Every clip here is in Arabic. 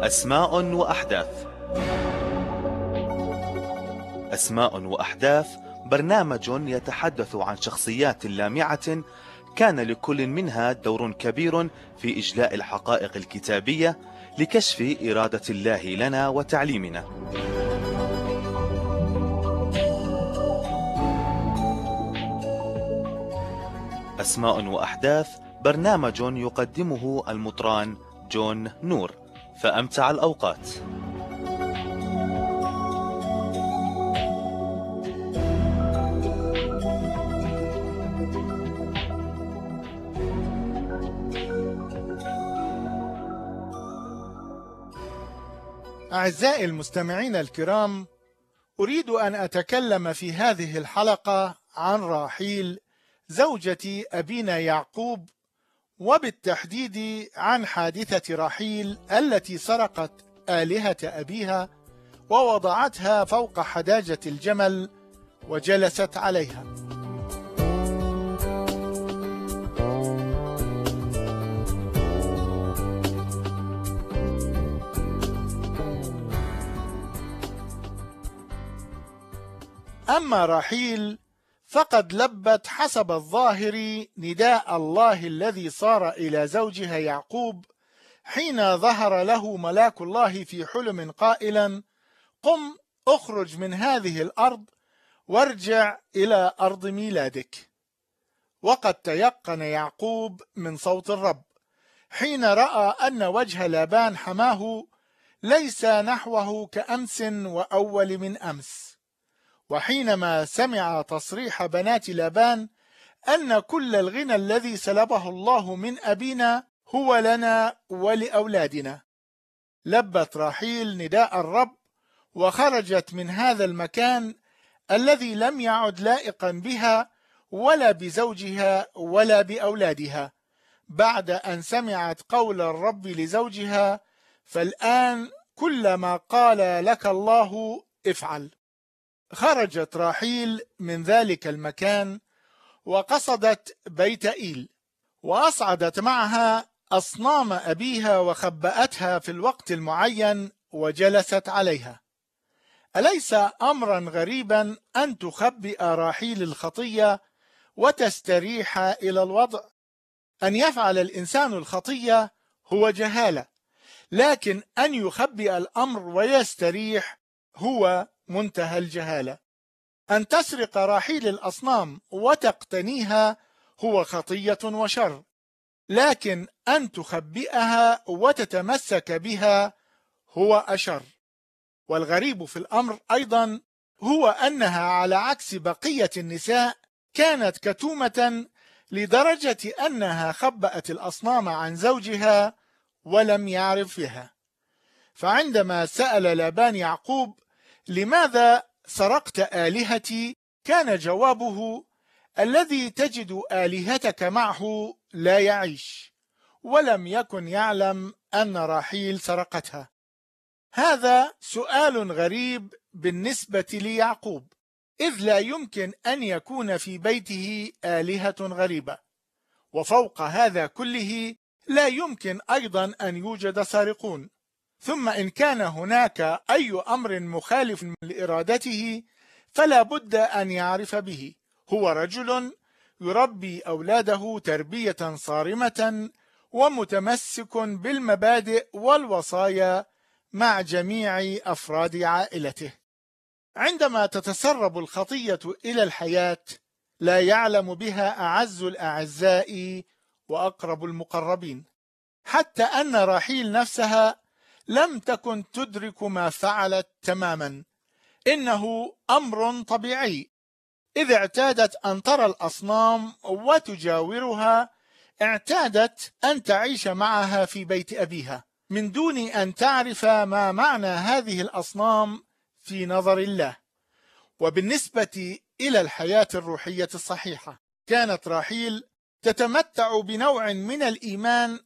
أسماء وأحداث. أسماء وأحداث برنامج يتحدث عن شخصيات لامعة كان لكل منها دور كبير في إجلاء الحقائق الكتابية لكشف إرادة الله لنا وتعليمنا. أسماء وأحداث برنامج يقدمه المطران جون نور، فأمتع الأوقات. أعزائي المستمعين الكرام، أريد أن أتكلم في هذه الحلقة عن راحيل زوجة أبينا يعقوب، وبالتحديد عن حادثة راحيل التي سرقت آلهة أبيها ووضعتها فوق حداجة الجمل وجلست عليها. أما راحيل فقد لبت حسب الظاهر نداء الله الذي صار إلى زوجها يعقوب حين ظهر له ملاك الله في حلم قائلا: قم اخرج من هذه الأرض وارجع إلى أرض ميلادك. وقد تيقن يعقوب من صوت الرب حين رأى أن وجه لابان حماه ليس نحوه كأمس وأول من أمس، وحينما سمع تصريح بنات لابان أن كل الغنى الذي سلبه الله من أبينا هو لنا ولأولادنا، لبت راحيل نداء الرب وخرجت من هذا المكان الذي لم يعد لائقا بها ولا بزوجها ولا بأولادها، بعد أن سمعت قول الرب لزوجها: فالآن كل ما قال لك الله افعل. خرجت راحيل من ذلك المكان وقصدت بيت إيل، وأصعدت معها أصنام أبيها وخبأتها في الوقت المعين وجلست عليها. أليس أمرا غريبا أن تخبئ راحيل الخطية وتستريح إلى الوضع؟ أن يفعل الإنسان الخطية هو جهالة، لكن أن يخبئ الأمر ويستريح هو منتهى الجهالة. أن تسرق راحيل الأصنام وتقتنيها هو خطية وشر، لكن أن تخبئها وتتمسك بها هو أشر. والغريب في الأمر أيضا هو أنها على عكس بقية النساء كانت كتومة لدرجة أنها خبأت الأصنام عن زوجها ولم يعرف بها. فعندما سأل لابان يعقوب: لماذا سرقت آلهتي؟ كان جوابه: الذي تجد آلهتك معه لا يعيش. ولم يكن يعلم أن راحيل سرقتها. هذا سؤال غريب بالنسبة ليعقوب، إذ لا يمكن أن يكون في بيته آلهة غريبة، وفوق هذا كله لا يمكن أيضا أن يوجد سارقون. ثم إن كان هناك أي أمر مخالف لإرادته فلا بد أن يعرف به. هو رجل يربي أولاده تربية صارمة ومتمسك بالمبادئ والوصايا مع جميع أفراد عائلته. عندما تتسرب الخطية إلى الحياة لا يعلم بها أعز الأعزاء وأقرب المقربين، حتى أن راحيل نفسها لم تكن تدرك ما فعلت تماما. إنه أمر طبيعي، إذ اعتادت أن ترى الأصنام وتجاورها، اعتادت أن تعيش معها في بيت أبيها من دون أن تعرف ما معنى هذه الأصنام في نظر الله. وبالنسبة إلى الحياة الروحية الصحيحة، كانت راحيل تتمتع بنوع من الإيمان،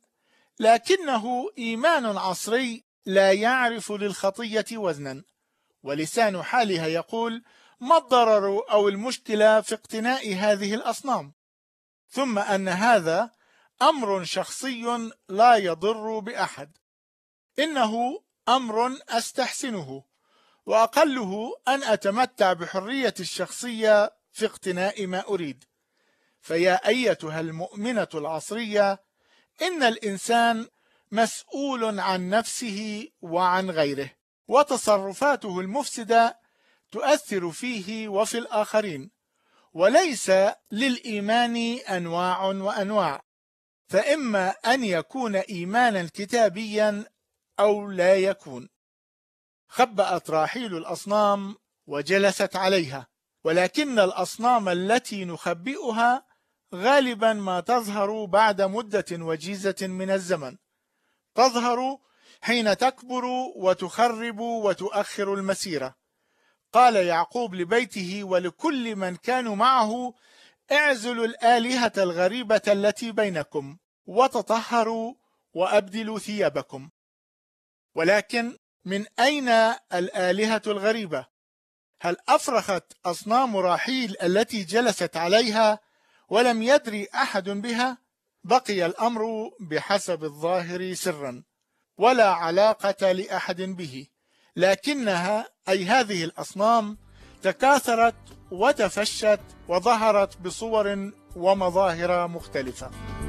لكنه إيمان عصري لا يعرف للخطية وزنا، ولسان حالها يقول: ما الضرر أو المشكلة في اقتناء هذه الأصنام؟ ثم أن هذا أمر شخصي لا يضر بأحد. إنه أمر أستحسنه، وأقله أن أتمتع بحرية الشخصية في اقتناء ما أريد. فيا أيتها المؤمنة العصرية، إن الإنسان مسؤول عن نفسه وعن غيره، وتصرفاته المفسدة تؤثر فيه وفي الآخرين، وليس للإيمان أنواع وأنواع، فإما أن يكون إيمانا كتابيا أو لا يكون. خبأت راحيل الأصنام وجلست عليها، ولكن الأصنام التي نخبئها غالبا ما تظهر بعد مدة وجيزة من الزمن، تظهر حين تكبر وتخرب وتؤخر المسيرة. قال يعقوب لبيته ولكل من كانوا معه: اعزلوا الآلهة الغريبة التي بينكم وتطهروا وأبدلوا ثيابكم. ولكن من أين الآلهة الغريبة؟ هل أفرخت أصنام راحيل التي جلست عليها ولم يدري أحد بها؟ بقي الأمر بحسب الظاهر سرا، ولا علاقة لأحد به، لكنها أي هذه الأصنام تكاثرت وتفشت وظهرت بصور ومظاهر مختلفة.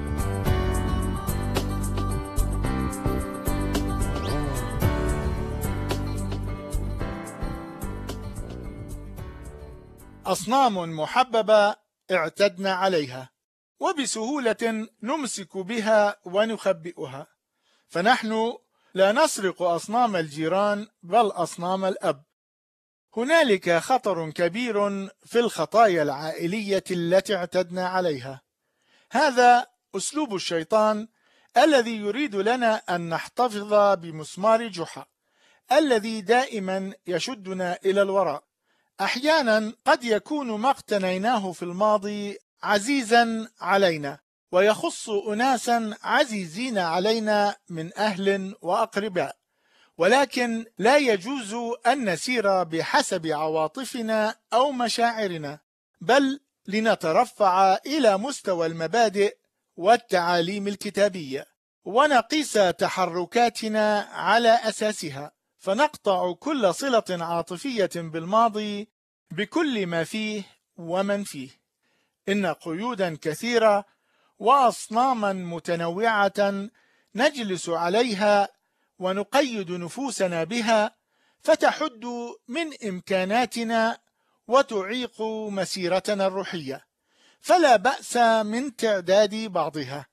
أصنام محببة اعتدنا عليها، وبسهولة نمسك بها ونخبئها، فنحن لا نسرق أصنام الجيران بل أصنام الأب. هنالك خطر كبير في الخطايا العائلية التي اعتدنا عليها. هذا أسلوب الشيطان الذي يريد لنا أن نحتفظ بمسمار جحا الذي دائما يشدنا إلى الوراء. أحيانا قد يكون ما اقتنيناه في الماضي عزيزا علينا، ويخص أناسا عزيزين علينا من أهل وأقرباء، ولكن لا يجوز أن نسير بحسب عواطفنا أو مشاعرنا، بل لنترفع إلى مستوى المبادئ والتعاليم الكتابية، ونقيس تحركاتنا على أساسها، فنقطع كل صلة عاطفية بالماضي بكل ما فيه ومن فيه. إن قيودا كثيرة وأصناما متنوعة نجلس عليها ونقيد نفوسنا بها، فتحد من إمكاناتنا وتعيق مسيرتنا الروحية، فلا بأس من تعداد بعضها.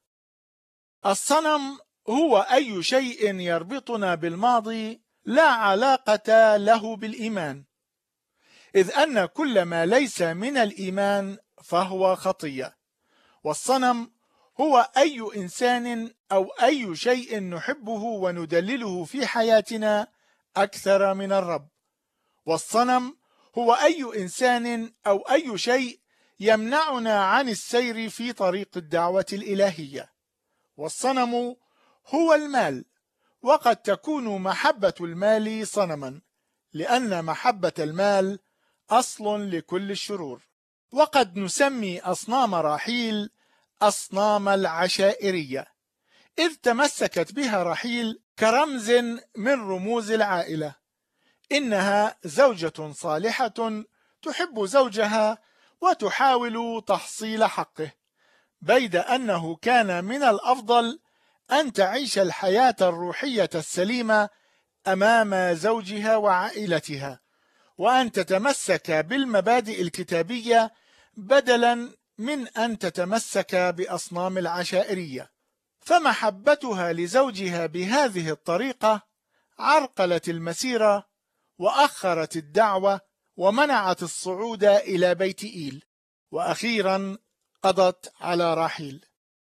الصنم هو أي شيء يربطنا بالماضي لا علاقة له بالإيمان، إذ أن كل ما ليس من الإيمان فهو خطية. والصنم هو أي إنسان أو أي شيء نحبه وندلله في حياتنا أكثر من الرب. والصنم هو أي إنسان أو أي شيء يمنعنا عن السير في طريق الدعوة الإلهية. والصنم هو المال، وقد تكون محبة المال صنما، لأن محبة المال أصل لكل الشرور. وقد نسمي أصنام راحيل أصنام العشائرية، إذ تمسكت بها راحيل كرمز من رموز العائلة. إنها زوجة صالحة تحب زوجها وتحاول تحصيل حقه، بيد أنه كان من الأفضل أن تعيش الحياة الروحية السليمة أمام زوجها وعائلتها، وأن تتمسك بالمبادئ الكتابية بدلا من أن تتمسك بأصنام العشائرية. فمحبتها لزوجها بهذه الطريقة عرقلت المسيرة وأخرت الدعوة ومنعت الصعود إلى بيت إيل، وأخيرا قضت على راحيل.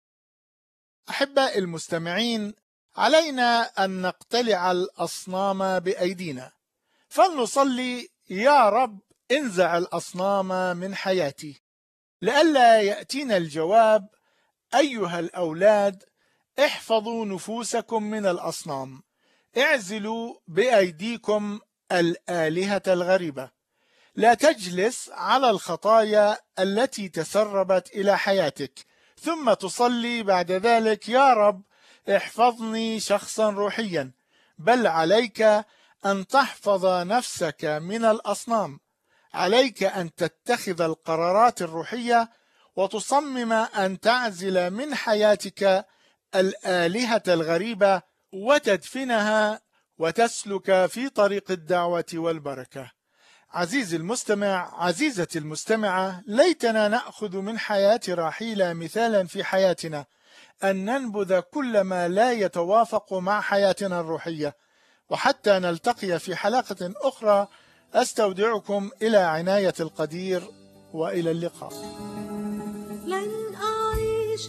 أحباء المستمعين، علينا أن نقتلع الأصنام بأيدينا، فلنصلي: يا رب انزع الأصنام من حياتي، لئلا يأتينا الجواب: أيها الأولاد احفظوا نفوسكم من الأصنام، اعزلوا بأيديكم الآلهة الغريبة. لا تجلس على الخطايا التي تسربت إلى حياتك ثم تصلي بعد ذلك: يا رب احفظني شخصا روحيا، بل عليك أن تحفظ نفسك من الأصنام. عليك أن تتخذ القرارات الروحية وتصمم أن تعزل من حياتك الآلهة الغريبة وتدفنها وتسلك في طريق الدعوة والبركة. عزيزي المستمع، عزيزتي المستمعة، ليتنا نأخذ من حياة راحيل مثالا في حياتنا، أن ننبذ كل ما لا يتوافق مع حياتنا الروحية. وحتى نلتقي في حلقة أخرى، أستودعكم إلى عناية القدير، وإلى اللقاء. لن أعيش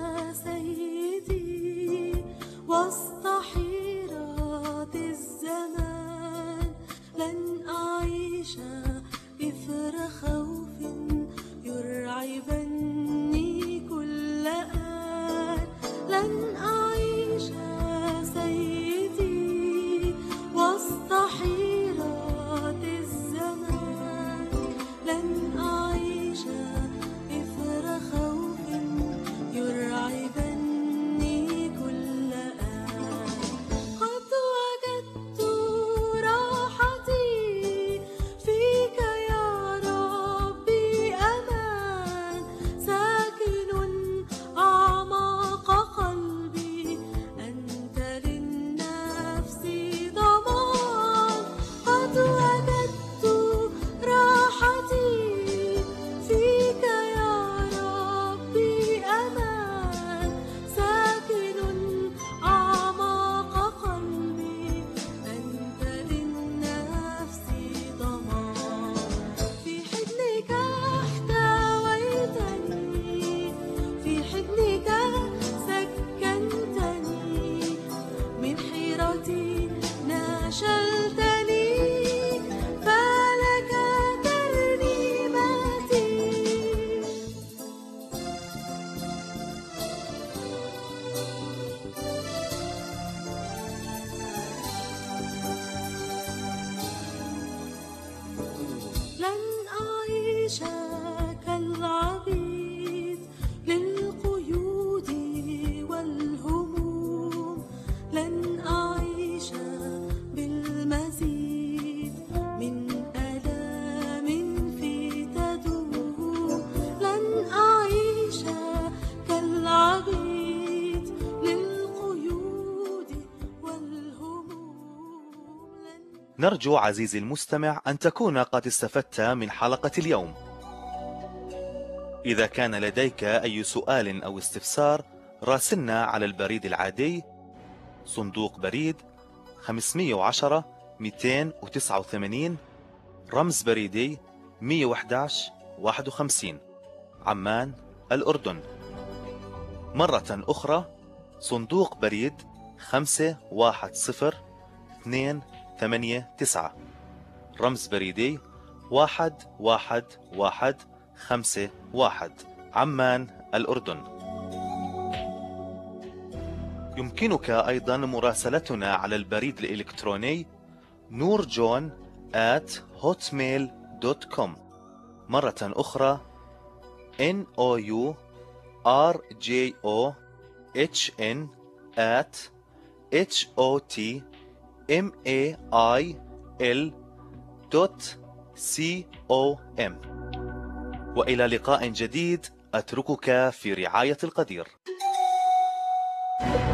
سيدي وسط حيرات الزمان، لن أعيش إثر خوف يرعبني كل آن، لن أعيش سيدي وسط حيرات الزمان، لن أعيش إثر خوف يرعبني كل آن. قد وجدت راحتي فيك يا ربي، أمان ساكن أعماق قلبي، أنت للنفس ضمان. قد وجدت راحتي فيك يا ربي، أمان ساكن أعماق قلبي، أنت للنفس ضمان. في حضنك احتويتني، في حضنك سكنتني، من حيرتي نشلتني، فلك ترنيمتي. لن أعيش كالعبيد للقيود والهموم، لن أعيش بالمزيد من ألام في تدوم، لن أعيش كالعبيد للقيود والهموم. نرجو عزيزي المستمع أن تكون قد استفدت من حلقة اليوم. إذا كان لديك أي سؤال أو استفسار، راسلنا على البريد العادي صندوق بريد 510 289 رمز بريدي 111 51 عمان الأردن. مرة أخرى صندوق بريد 510 289 رمز بريدي 11151 عمان الأردن. يمكنك أيضا مراسلتنا على البريد الإلكتروني nourjon@hotmail.com. مرة أخرى nourjohn@hotmail.com. وإلى لقاء جديد، أتركك في رعاية القدير.